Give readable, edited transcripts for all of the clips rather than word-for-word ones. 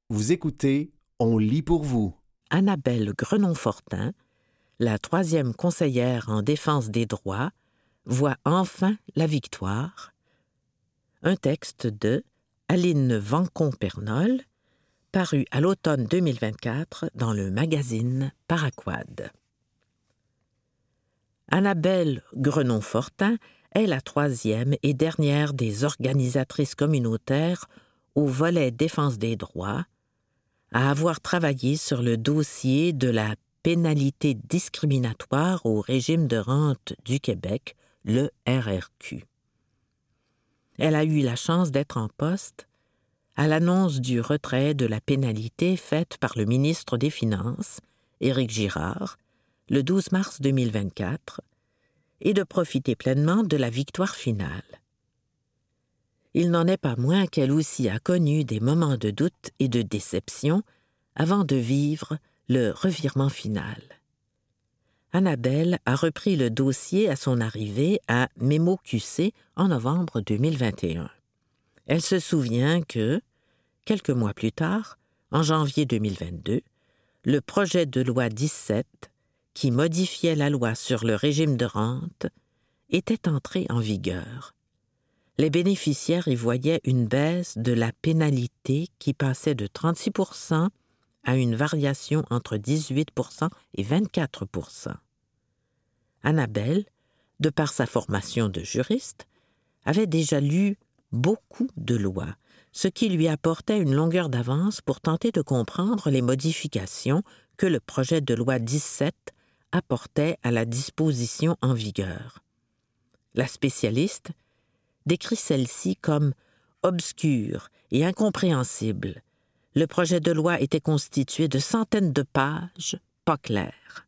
Vous écoutez On lit pour vous. Annabelle Grenon-Fortin, la 3e conseillère en défense des droits, voit enfin la victoire. Un texte de Aline Vancon-Pernol, paru à l'automne 2024 dans le magazine Paraquad. Annabelle Grenon-Fortin est la 3e et dernière des organisatrices communautaires au volet défense des droits à avoir travaillé sur le dossier de la pénalité discriminatoire au régime de rente du Québec, le RRQ. Elle a eu la chance d'être en poste à l'annonce du retrait de la pénalité faite par le ministre des Finances, Éric Girard, le 12 mars 2024, et de profiter pleinement de la victoire finale. Il n'en est pas moins qu'elle aussi a connu des moments de doute et de déception avant de vivre le revirement final. Annabelle a repris le dossier à son arrivée à Mémo QC en novembre 2021. Elle se souvient que, quelques mois plus tard, en janvier 2022, le projet de loi 17, qui modifiait la loi sur le régime de rente, était entré en vigueur. Les bénéficiaires y voyaient une baisse de la pénalité qui passait de 36 % à une variation entre 18 % et 24 %. Annabelle, de par sa formation de juriste, avait déjà lu beaucoup de lois, ce qui lui apportait une longueur d'avance pour tenter de comprendre les modifications que le projet de loi 17 apportait à la disposition en vigueur. La spécialiste décrit celle-ci comme obscure et incompréhensible. Le projet de loi était constitué de centaines de pages pas claires.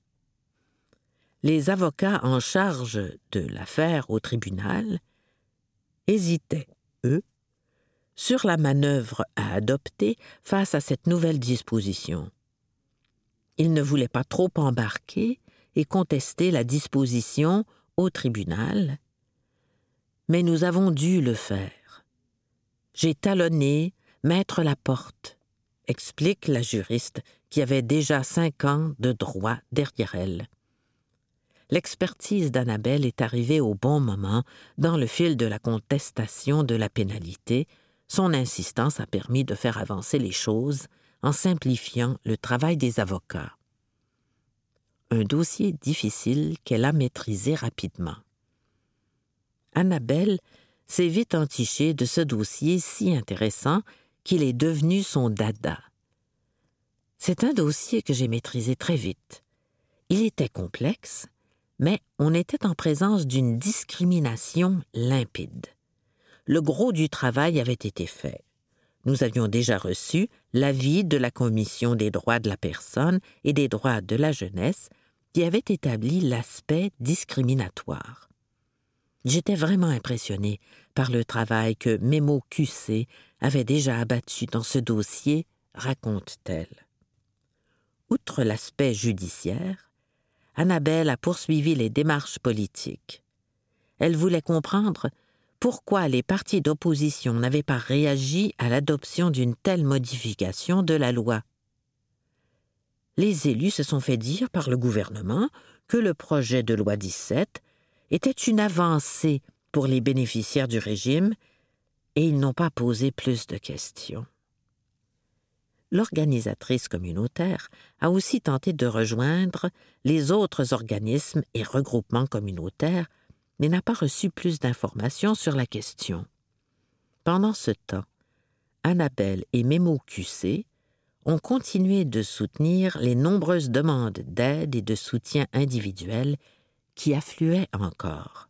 Les avocats en charge de l'affaire au tribunal hésitaient, eux, sur la manœuvre à adopter face à cette nouvelle disposition. Ils ne voulaient pas trop embarquer et contester la disposition au tribunal, mais nous avons dû le faire. J'ai talonné Maître Laporte, explique la juriste qui avait déjà 5 ans de droit derrière elle. L'expertise d'Annabelle est arrivée au bon moment dans le fil de la contestation de la pénalité. Son insistance a permis de faire avancer les choses en simplifiant le travail des avocats. Un dossier difficile qu'elle a maîtrisé rapidement. Annabelle s'est vite entichée de ce dossier si intéressant qu'il est devenu son dada. C'est un dossier que j'ai maîtrisé très vite. Il était complexe, mais on était en présence d'une discrimination limpide. Le gros du travail avait été fait. Nous avions déjà reçu l'avis de la Commission des droits de la personne et des droits de la jeunesse qui avait établi l'aspect discriminatoire. J'étais vraiment impressionnée par le travail que Mémo QC avait déjà abattu dans ce dossier, raconte-t-elle. Outre l'aspect judiciaire, Annabelle a poursuivi les démarches politiques. Elle voulait comprendre pourquoi les partis d'opposition n'avaient pas réagi à l'adoption d'une telle modification de la loi. Les élus se sont fait dire par le gouvernement que le projet de loi 17 était une avancée pour les bénéficiaires du régime et ils n'ont pas posé plus de questions. L'organisatrice communautaire a aussi tenté de rejoindre les autres organismes et regroupements communautaires, mais n'a pas reçu plus d'informations sur la question. Pendant ce temps, Annabelle et Mémo QC ont continué de soutenir les nombreuses demandes d'aide et de soutien individuel qui affluaient encore.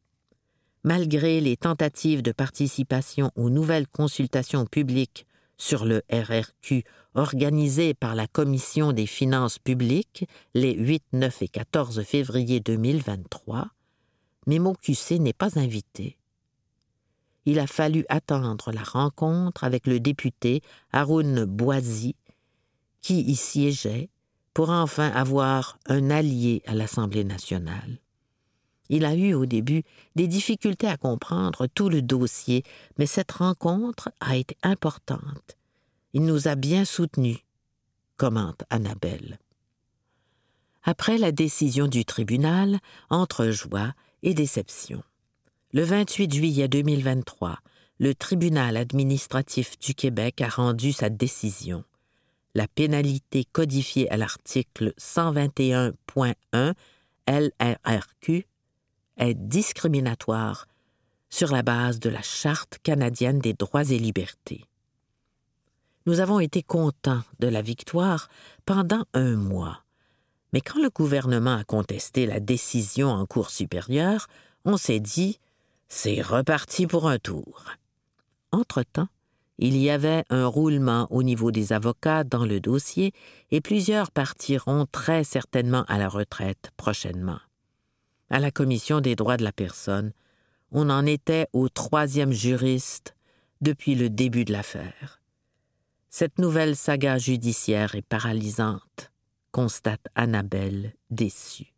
Malgré les tentatives de participation aux nouvelles consultations publiques sur le RRQ organisées par la Commission des finances publiques les 8, 9 et 14 février 2023, Mémo QC n'est pas invité. Il a fallu attendre la rencontre avec le député Haroun Boisy, qui y siégeait, pour enfin avoir un allié à l'Assemblée nationale. Il a eu au début des difficultés à comprendre tout le dossier, mais cette rencontre a été importante Il nous a bien soutenus, commente Annabelle. Après la décision du tribunal, entre joie et déception. Le 28 juillet 2023, le tribunal administratif du Québec a rendu sa décision. La pénalité codifiée à l'article 121.1 LRRQ est discriminatoire sur la base de la Charte canadienne des droits et libertés. Nous avons été contents de la victoire pendant un mois, mais quand le gouvernement a contesté la décision en Cour supérieure, on s'est dit « c'est reparti pour un tour ». Entre-temps, il y avait un roulement au niveau des avocats dans le dossier et plusieurs partiront très certainement à la retraite prochainement. À la Commission des droits de la personne, on en était au 3e juriste depuis le début de l'affaire. Cette nouvelle saga judiciaire est paralysante, constate Annabelle, déçue.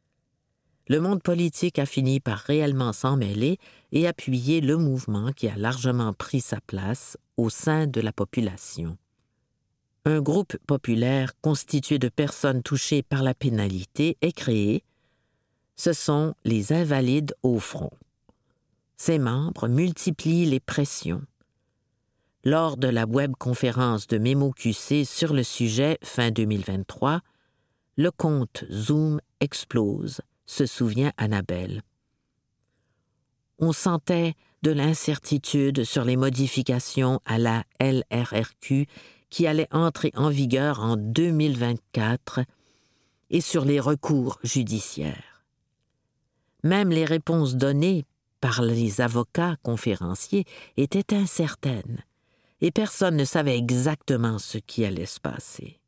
Le monde politique a fini par réellement s'en mêler et appuyer le mouvement qui a largement pris sa place au sein de la population. Un groupe populaire constitué de personnes touchées par la pénalité est créé. Ce sont les Invalides au front. Ses membres multiplient les pressions. Lors de la webconférence de MémoQC sur le sujet fin 2023, le compte Zoom explose, se souvient Annabelle. On sentait de l'incertitude sur les modifications à la LRRQ qui allaient entrer en vigueur en 2024 et sur les recours judiciaires. Même les réponses données par les avocats conférenciers étaient incertaines et personne ne savait exactement ce qui allait se passer.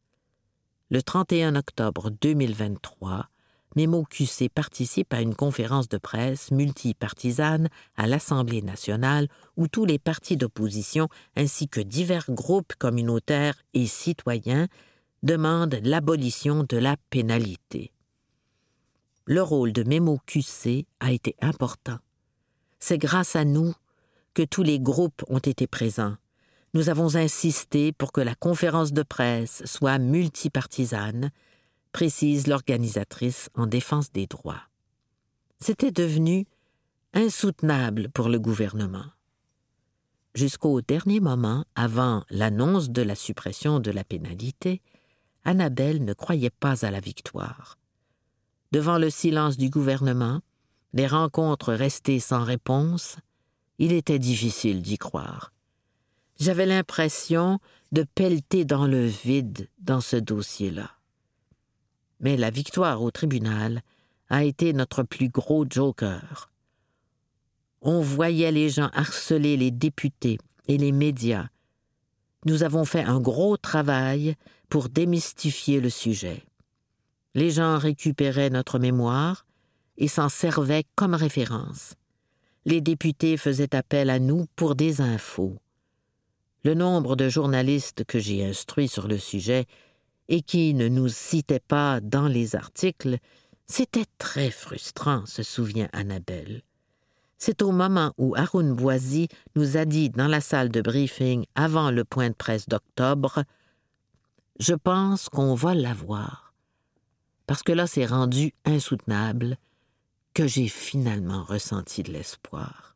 Le 31 octobre 2023, MémoQC participe à une conférence de presse multipartisane à l'Assemblée nationale où tous les partis d'opposition ainsi que divers groupes communautaires et citoyens demandent l'abolition de la pénalité. Le rôle de MémoQC a été important. C'est grâce à nous que tous les groupes ont été présents. Nous avons insisté pour que la conférence de presse soit multipartisane, précise l'organisatrice en défense des droits. C'était devenu insoutenable pour le gouvernement. Jusqu'au dernier moment, avant l'annonce de la suppression de la pénalité, Annabelle ne croyait pas à la victoire. Devant le silence du gouvernement, les rencontres restées sans réponse, il était difficile d'y croire. J'avais l'impression de pelleter dans le vide dans ce dossier-là. Mais la victoire au tribunal a été notre plus gros joker. On voyait les gens harceler les députés et les médias. Nous avons fait un gros travail pour démystifier le sujet. Les gens récupéraient notre mémoire et s'en servaient comme référence. Les députés faisaient appel à nous pour des infos. Le nombre de journalistes que j'ai instruits sur le sujet et qui ne nous citaient pas dans les articles, c'était très frustrant, se souvient Annabelle. C'est au moment où Haroun Boisy nous a dit dans la salle de briefing avant le point de presse d'octobre « Je pense qu'on va l'avoir », parce que là c'est rendu insoutenable, que j'ai finalement ressenti de l'espoir.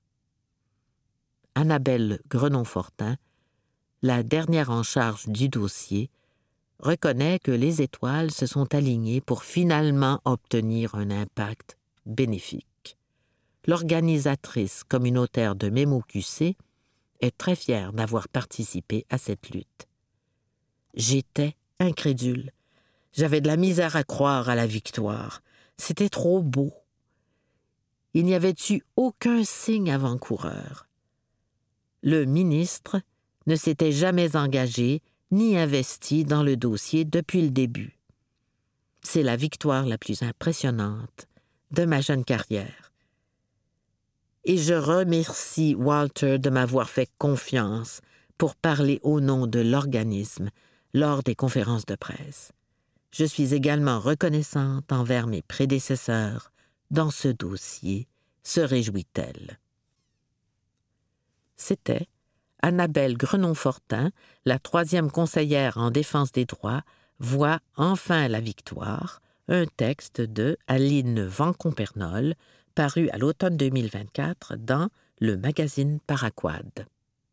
Annabelle Grenon-Fortin, la dernière en charge du dossier, reconnaît que les étoiles se sont alignées pour finalement obtenir un impact bénéfique. L'organisatrice communautaire de MémoQC est très fière d'avoir participé à cette lutte. J'étais incrédule. J'avais de la misère à croire à la victoire. C'était trop beau. Il n'y avait eu aucun signe avant-coureur. Le ministre ne s'était jamais engagé ni investi dans le dossier depuis le début. C'est la victoire la plus impressionnante de ma jeune carrière. Et je remercie Walter de m'avoir fait confiance pour parler au nom de l'organisme lors des conférences de presse. Je suis également reconnaissante envers mes prédécesseurs dans ce dossier, se réjouit-elle. C'était Annabelle Grenon-Fortin, la 3e conseillère en défense des droits, voit enfin la victoire, un texte de Aline Vancompernol, paru à l'automne 2024 dans le magazine Paraquad.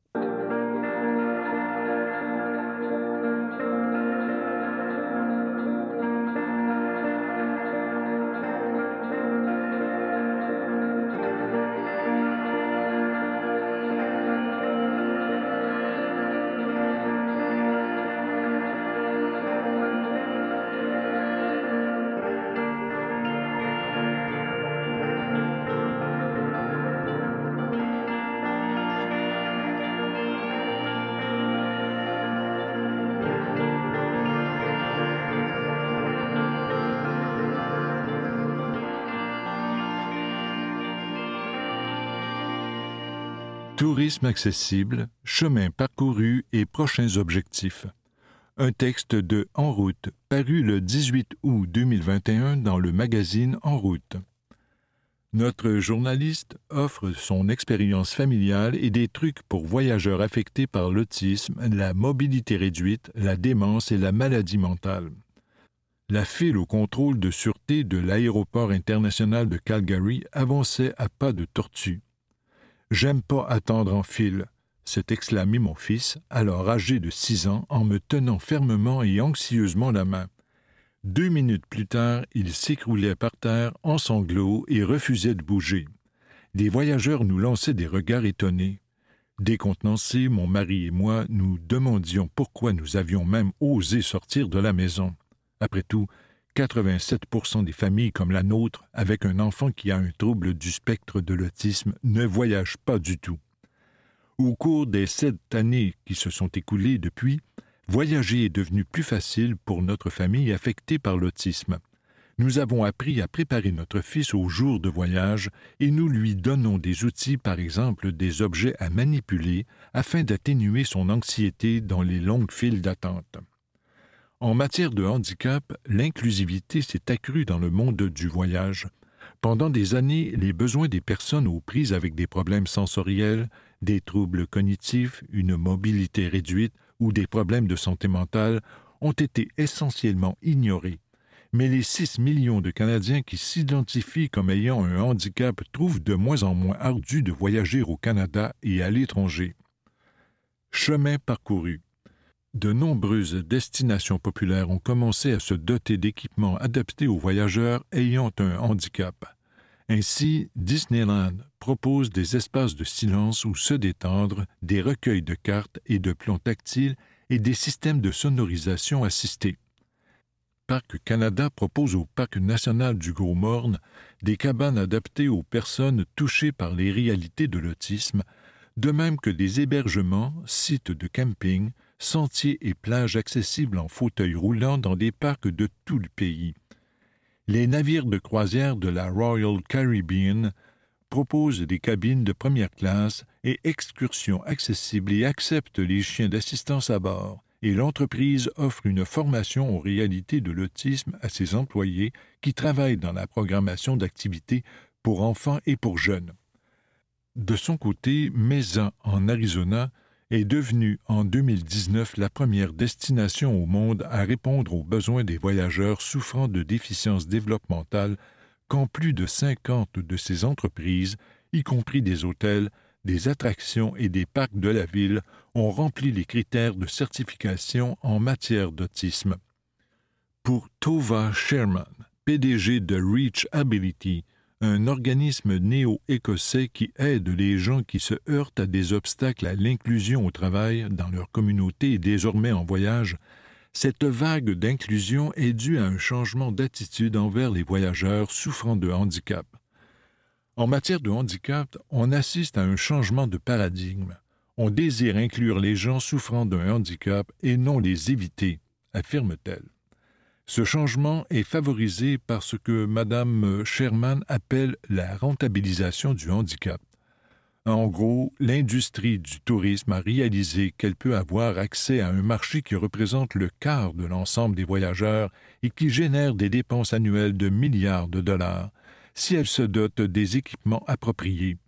Tourisme accessible, chemin parcouru et prochains objectifs. Un texte de En route, paru le 18 août 2021 dans le magazine En route. Notre journaliste offre son expérience familiale et des trucs pour voyageurs affectés par l'autisme, la mobilité réduite, la démence et la maladie mentale. La file au contrôle de sûreté de l'aéroport international de Calgary avançait à pas de tortue. « J'aime pas attendre en file », s'est exclamé mon fils, alors âgé de 6 ans, en me tenant fermement et anxieusement la main. 2 minutes plus tard, il s'écroulait par terre en sanglots et refusait de bouger. Des voyageurs nous lançaient des regards étonnés. Décontenancés, mon mari et moi nous demandions pourquoi nous avions même osé sortir de la maison. Après tout, 87% des familles comme la nôtre, avec un enfant qui a un trouble du spectre de l'autisme, ne voyagent pas du tout. Au cours des 7 années qui se sont écoulées depuis, voyager est devenu plus facile pour notre famille affectée par l'autisme. Nous avons appris à préparer notre fils au jour de voyage et nous lui donnons des outils, par exemple des objets à manipuler, afin d'atténuer son anxiété dans les longues files d'attente. En matière de handicap, l'inclusivité s'est accrue dans le monde du voyage. Pendant des années, les besoins des personnes aux prises avec des problèmes sensoriels, des troubles cognitifs, une mobilité réduite ou des problèmes de santé mentale ont été essentiellement ignorés. Mais les 6 millions de Canadiens qui s'identifient comme ayant un handicap trouvent de moins en moins ardu de voyager au Canada et à l'étranger. Chemin parcouru. De nombreuses destinations populaires ont commencé à se doter d'équipements adaptés aux voyageurs ayant un handicap. Ainsi, Disneyland propose des espaces de silence où se détendre, des recueils de cartes et de plans tactiles et des systèmes de sonorisation assistés. Parc Canada propose au Parc national du Gros-Morne des cabanes adaptées aux personnes touchées par les réalités de l'autisme, de même que des hébergements, sites de camping, sentiers et plages accessibles en fauteuil roulant dans des parcs de tout le pays. Les navires de croisière de la Royal Caribbean proposent des cabines de première classe et excursions accessibles et acceptent les chiens d'assistance à bord, et l'entreprise offre une formation aux réalités de l'autisme à ses employés qui travaillent dans la programmation d'activités pour enfants et pour jeunes. De son côté, Mesa, en Arizona, est devenue en 2019 la première destination au monde à répondre aux besoins des voyageurs souffrant de déficiences développementales quand plus de 50 de ces entreprises, y compris des hôtels, des attractions et des parcs de la ville, ont rempli les critères de certification en matière d'autisme. Pour Tova Sherman, PDG de Reach Ability, un organisme néo-écossais qui aide les gens qui se heurtent à des obstacles à l'inclusion au travail dans leur communauté et désormais en voyage, cette vague d'inclusion est due à un changement d'attitude envers les voyageurs souffrant de handicap. En matière de handicap, on assiste à un changement de paradigme. On désire inclure les gens souffrant d'un handicap et non les éviter, affirme-t-elle. Ce changement est favorisé par ce que Mme Sherman appelle la rentabilisation du handicap. En gros, l'industrie du tourisme a réalisé qu'elle peut avoir accès à un marché qui représente le quart de l'ensemble des voyageurs et qui génère des dépenses annuelles de milliards de dollars si elle se dote des équipements appropriés.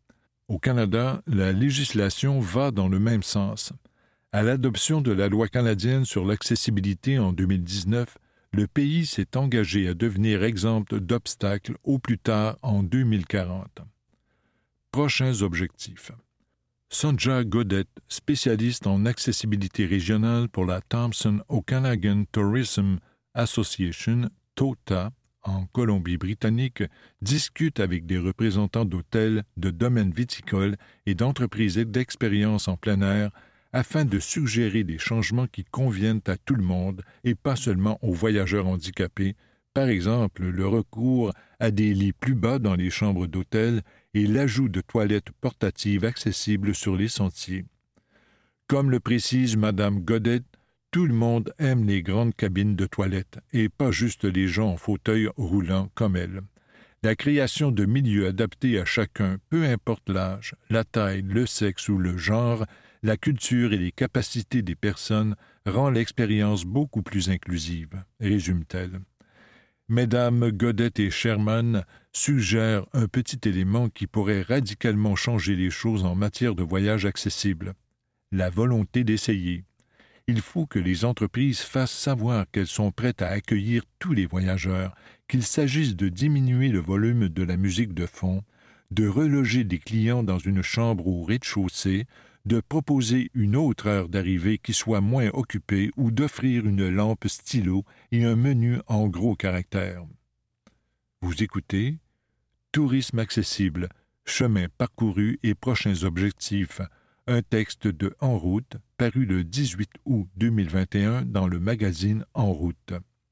Au Canada, la législation va dans le même sens. À l'adoption de la loi canadienne sur l'accessibilité en 2019, le pays s'est engagé à devenir exempt d'obstacles au plus tard en 2040. Prochains objectifs. Sonja Godet, spécialiste en accessibilité régionale pour la Thompson Okanagan Tourism Association, TOTA, en Colombie-Britannique, discute avec des représentants d'hôtels, de domaines viticoles et d'entreprises d'expérience en plein air afin de suggérer des changements qui conviennent à tout le monde et pas seulement aux voyageurs handicapés, par exemple le recours à des lits plus bas dans les chambres d'hôtel et l'ajout de toilettes portatives accessibles sur les sentiers. Comme le précise Mme Godet, tout le monde aime les grandes cabines de toilettes et pas juste les gens en fauteuil roulant comme elle. La création de milieux adaptés à chacun, peu importe l'âge, la taille, le sexe ou le genre, la culture et les capacités des personnes rend l'expérience beaucoup plus inclusive, résume-t-elle. Mesdames Godet et Sherman suggèrent un petit élément qui pourrait radicalement changer les choses en matière de voyage accessible. La volonté d'essayer. Il faut que les entreprises fassent savoir qu'elles sont prêtes à accueillir tous les voyageurs, qu'il s'agisse de diminuer le volume de la musique de fond, de reloger des clients dans une chambre au rez-de-chaussée, de proposer une autre heure d'arrivée qui soit moins occupée ou d'offrir une lampe stylo et un menu en gros caractères. Vous écoutez Tourisme accessible, chemin parcouru et prochains objectifs, un texte de En route, paru le 18 août 2021 dans le magazine En route.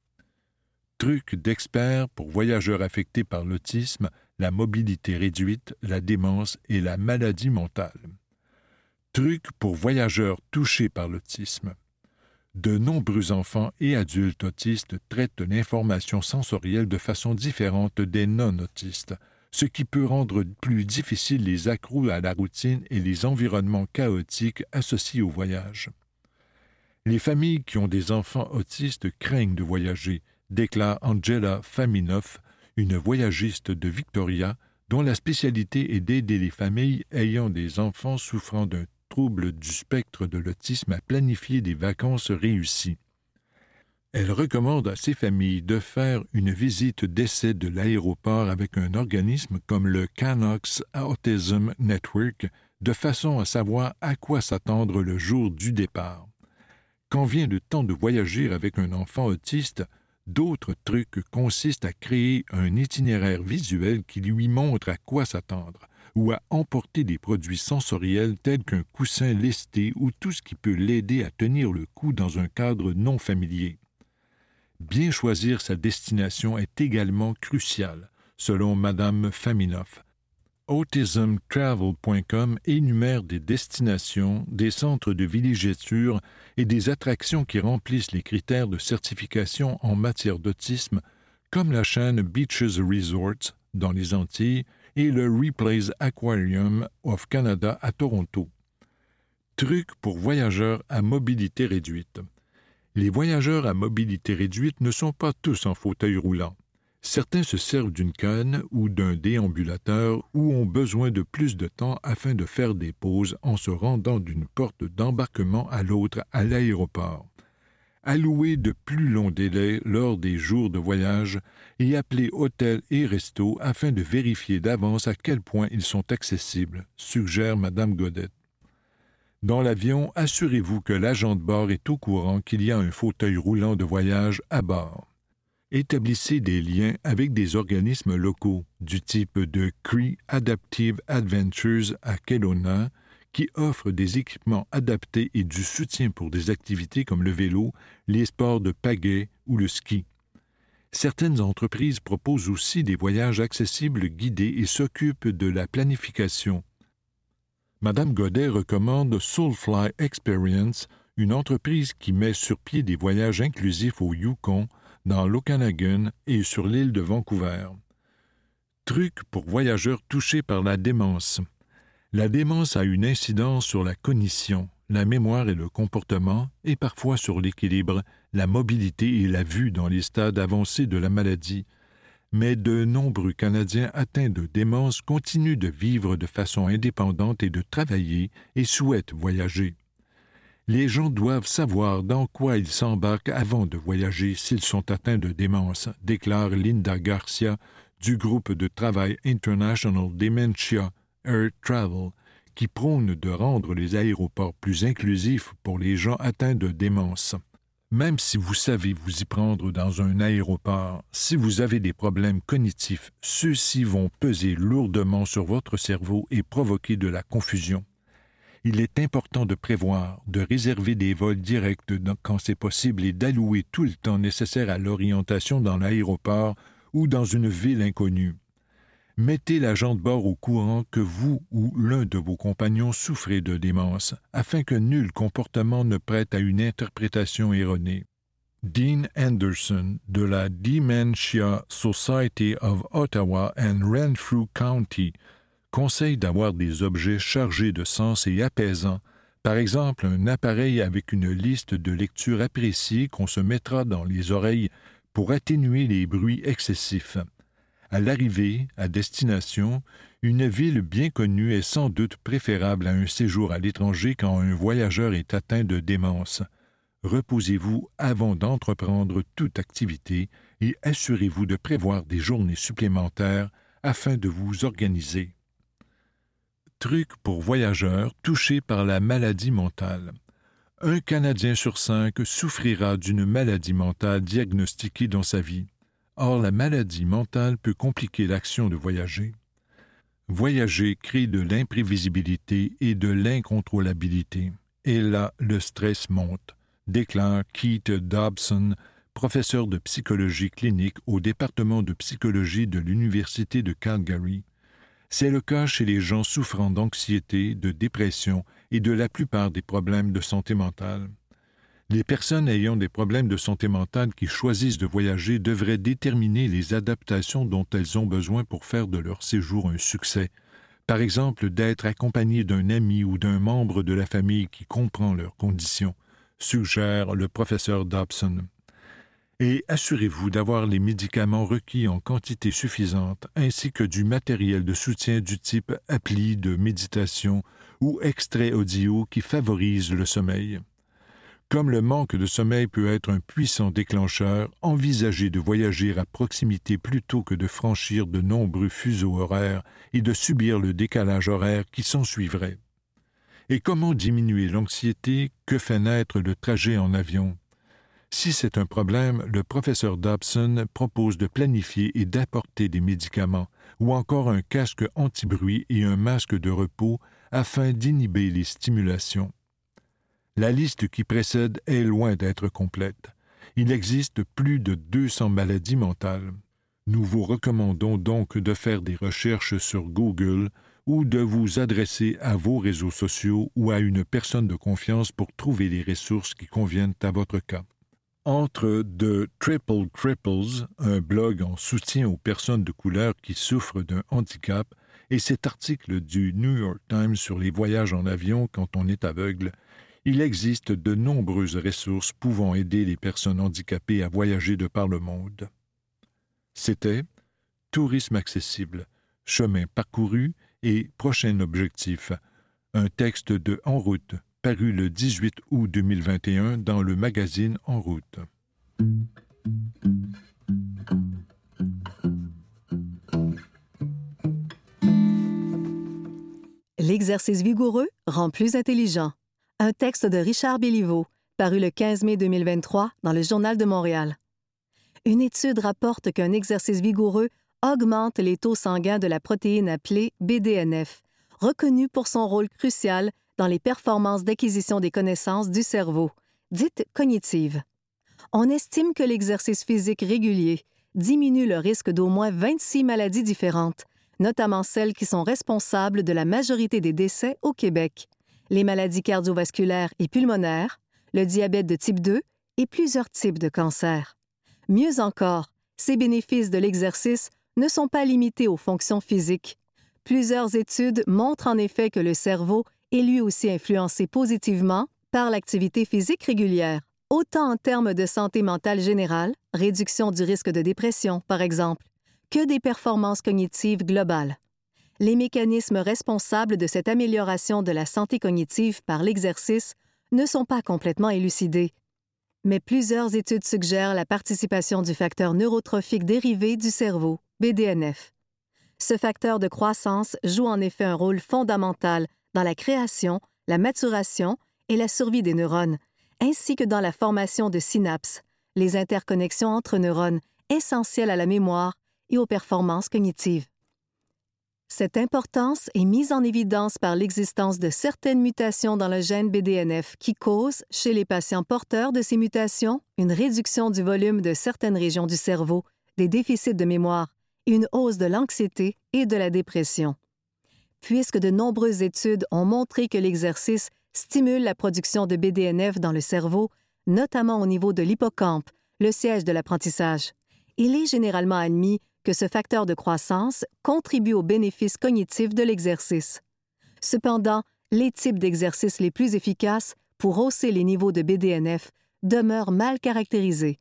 Trucs d'experts pour voyageurs affectés par l'autisme, la mobilité réduite, la démence et la maladie mentale. Trucs pour voyageurs touchés par l'autisme. De nombreux enfants et adultes autistes traitent l'information sensorielle de façon différente des non-autistes, ce qui peut rendre plus difficile les accros à la routine et les environnements chaotiques associés au voyage. Les familles qui ont des enfants autistes craignent de voyager, déclare Angela Faminoff, une voyagiste de Victoria, dont la spécialité est d'aider les familles ayant des enfants souffrant d'un trouble du spectre de l'autisme à planifier des vacances réussies. Elle recommande à ces familles de faire une visite d'essai de l'aéroport avec un organisme comme le Canox Autism Network, de façon à savoir à quoi s'attendre le jour du départ. Quand vient le temps de voyager avec un enfant autiste, d'autres trucs consistent à créer un itinéraire visuel qui lui montre à quoi s'attendre, ou à emporter des produits sensoriels tels qu'un coussin lesté ou tout ce qui peut l'aider à tenir le coup dans un cadre non familier. Bien choisir sa destination est également crucial, selon Mme Faminoff. AutismTravel.com énumère des destinations, des centres de villégiature et des attractions qui remplissent les critères de certification en matière d'autisme, comme la chaîne Beaches Resorts dans les Antilles et le Ripley's Aquarium of Canada à Toronto. Trucs pour voyageurs à mobilité réduite. Les voyageurs à mobilité réduite ne sont pas tous en fauteuil roulant. Certains se servent d'une canne ou d'un déambulateur ou ont besoin de plus de temps afin de faire des pauses en se rendant d'une porte d'embarquement à l'autre à l'aéroport. Allouer de plus longs délais lors des jours de voyage et appeler hôtel et resto afin de vérifier d'avance à quel point ils sont accessibles, suggère Mme Godet. Dans l'avion, assurez-vous que l'agent de bord est au courant qu'il y a un fauteuil roulant de voyage à bord. Établissez des liens avec des organismes locaux du type de Cree Adaptive Adventures à Kelowna, qui offrent des équipements adaptés et du soutien pour des activités comme le vélo, les sports de pagaie ou le ski. Certaines entreprises proposent aussi des voyages accessibles guidés et s'occupent de la planification. Mme Godet recommande Soulfly Experience, une entreprise qui met sur pied des voyages inclusifs au Yukon, dans l'Okanagan et sur l'île de Vancouver. Trucs pour voyageurs touchés par la démence. La démence a une incidence sur la cognition, la mémoire et le comportement, et parfois sur l'équilibre, la mobilité et la vue dans les stades avancés de la maladie. mais de nombreux Canadiens atteints de démence continuent de vivre de façon indépendante et de travailler et souhaitent voyager. Les gens doivent savoir dans quoi ils s'embarquent avant de voyager s'ils sont atteints de démence, déclare Linda Garcia du groupe de travail International Dementia Air Travel, qui prône de rendre les aéroports plus inclusifs pour les gens atteints de démence. Même si vous savez vous y prendre dans un aéroport, si vous avez des problèmes cognitifs, ceux-ci vont peser lourdement sur votre cerveau et provoquer de la confusion. Il est important de prévoir, de réserver des vols directs quand c'est possible et d'allouer tout le temps nécessaire à l'orientation dans l'aéroport ou dans une ville inconnue. Mettez l'agent de bord au courant que vous ou l'un de vos compagnons souffrez de démence, afin que nul comportement ne prête à une interprétation erronée. Dean Anderson, de la Dementia Society of Ottawa and Renfrew County, conseille d'avoir des objets chargés de sens et apaisants, par exemple un appareil avec une liste de lecture appréciée qu'on se mettra dans les oreilles pour atténuer les bruits excessifs. À l'arrivée, à destination, une ville bien connue est sans doute préférable à un séjour à l'étranger quand un voyageur est atteint de démence. Reposez-vous avant d'entreprendre toute activité et assurez-vous de prévoir des journées supplémentaires afin de vous organiser. Truc pour voyageurs touchés par la maladie mentale. Un Canadien sur 5 souffrira d'une maladie mentale diagnostiquée dans sa vie. Or, la maladie mentale peut compliquer l'action de voyager. Voyager crée de l'imprévisibilité et de l'incontrôlabilité. Et là, le stress monte, déclare Keith Dobson, professeur de psychologie clinique au département de psychologie de l'Université de Calgary. C'est le cas chez les gens souffrant d'anxiété, de dépression et de la plupart des problèmes de santé mentale. Les personnes ayant des problèmes de santé mentale qui choisissent de voyager devraient déterminer les adaptations dont elles ont besoin pour faire de leur séjour un succès. Par exemple, d'être accompagné d'un ami ou d'un membre de la famille qui comprend leurs conditions, suggère le professeur Dobson. Et assurez-vous d'avoir les médicaments requis en quantité suffisante, ainsi que du matériel de soutien du type appli de méditation ou extrait audio qui favorise le sommeil. Comme le manque de sommeil peut être un puissant déclencheur, envisagez de voyager à proximité plutôt que de franchir de nombreux fuseaux horaires et de subir le décalage horaire qui s'ensuivrait. Et comment diminuer l'anxiété que fait naître le trajet en avion? Si c'est un problème, le professeur Dobson propose de planifier et d'apporter des médicaments, ou encore un casque anti-bruit et un masque de repos afin d'inhiber les stimulations. La liste qui précède est loin d'être complète. Il existe plus de 200 maladies mentales. Nous vous recommandons donc de faire des recherches sur Google ou de vous adresser à vos réseaux sociaux ou à une personne de confiance pour trouver les ressources qui conviennent à votre cas. Entre The Triple Cripples, un blog en soutien aux personnes de couleur qui souffrent d'un handicap, et cet article du New York Times sur les voyages en avion quand on est aveugle, il existe de nombreuses ressources pouvant aider les personnes handicapées à voyager de par le monde. C'était Tourisme accessible, chemin parcouru et prochain objectif, un texte de En route, paru le 18 août 2021 dans le magazine En route. L'exercice vigoureux rend plus intelligent. Un texte de Richard Béliveau, paru le 15 mai 2023 dans le Journal de Montréal. Une étude rapporte qu'un exercice vigoureux augmente les taux sanguins de la protéine appelée BDNF, reconnue pour son rôle crucial dans les performances d'acquisition des connaissances du cerveau, dites cognitives. On estime que l'exercice physique régulier diminue le risque d'au moins 26 maladies différentes, notamment celles qui sont responsables de la majorité des décès au Québec, les maladies cardiovasculaires et pulmonaires, le diabète de type 2 et plusieurs types de cancers. Mieux encore, ces bénéfices de l'exercice ne sont pas limités aux fonctions physiques. Plusieurs études montrent en effet que le cerveau est lui aussi influencé positivement par l'activité physique régulière, autant en termes de santé mentale générale, réduction du risque de dépression par exemple, que des performances cognitives globales. Les mécanismes responsables de cette amélioration de la santé cognitive par l'exercice ne sont pas complètement élucidés, mais plusieurs études suggèrent la participation du facteur neurotrophique dérivé du cerveau, BDNF. Ce facteur de croissance joue en effet un rôle fondamental dans la création, la maturation et la survie des neurones, ainsi que dans la formation de synapses, les interconnexions entre neurones essentielles à la mémoire et aux performances cognitives. Cette importance est mise en évidence par l'existence de certaines mutations dans le gène BDNF qui causent, chez les patients porteurs de ces mutations, une réduction du volume de certaines régions du cerveau, des déficits de mémoire et une hausse de l'anxiété et de la dépression. Puisque de nombreuses études ont montré que l'exercice stimule la production de BDNF dans le cerveau, notamment au niveau de l'hippocampe, le siège de l'apprentissage, il est généralement admis que ce facteur de croissance contribue aux bénéfices cognitifs de l'exercice. Cependant, les types d'exercices les plus efficaces pour hausser les niveaux de BDNF demeurent mal caractérisés.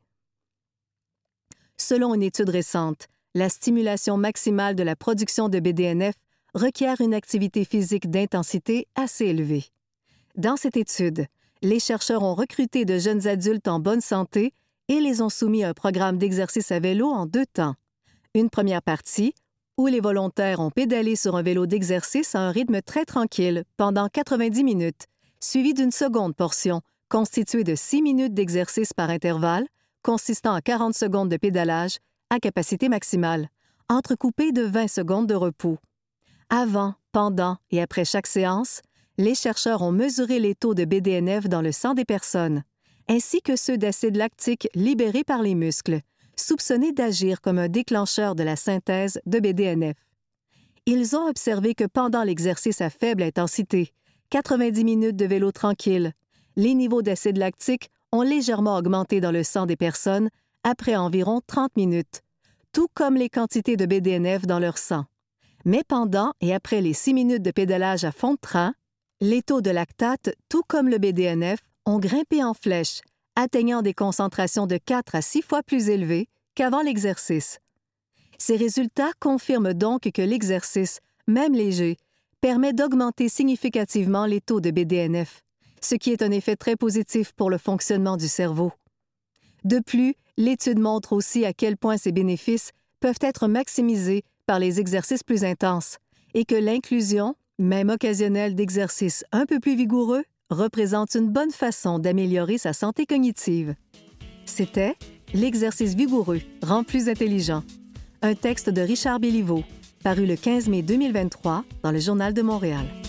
Selon une étude récente, la stimulation maximale de la production de BDNF requiert une activité physique d'intensité assez élevée. Dans cette étude, les chercheurs ont recruté de jeunes adultes en bonne santé et les ont soumis à un programme d'exercice à vélo en 2 temps. Une première partie, où les volontaires ont pédalé sur un vélo d'exercice à un rythme très tranquille pendant 90 minutes, suivie d'une seconde portion, constituée de 6 minutes d'exercice par intervalle, consistant à 40 secondes de pédalage à capacité maximale, entrecoupée de 20 secondes de repos. Avant, pendant et après chaque séance, les chercheurs ont mesuré les taux de BDNF dans le sang des personnes, ainsi que ceux d'acide lactique libérés par les muscles, soupçonnés d'agir comme un déclencheur de la synthèse de BDNF. Ils ont observé que pendant l'exercice à faible intensité, 90 minutes de vélo tranquille, les niveaux d'acide lactique ont légèrement augmenté dans le sang des personnes après environ 30 minutes, tout comme les quantités de BDNF dans leur sang. Mais pendant et après les 6 minutes de pédalage à fond de train, les taux de lactate, tout comme le BDNF, ont grimpé en flèche, atteignant des concentrations de 4 à 6 fois plus élevées qu'avant l'exercice. Ces résultats confirment donc que l'exercice, même léger, permet d'augmenter significativement les taux de BDNF, ce qui est un effet très positif pour le fonctionnement du cerveau. De plus, l'étude montre aussi à quel point ces bénéfices peuvent être maximisés par les exercices plus intenses et que l'inclusion, même occasionnelle, d'exercices un peu plus vigoureux représente une bonne façon d'améliorer sa santé cognitive. C'était « L'exercice vigoureux rend plus intelligent », un texte de Richard Béliveau, paru le 15 mai 2023 dans le Journal de Montréal.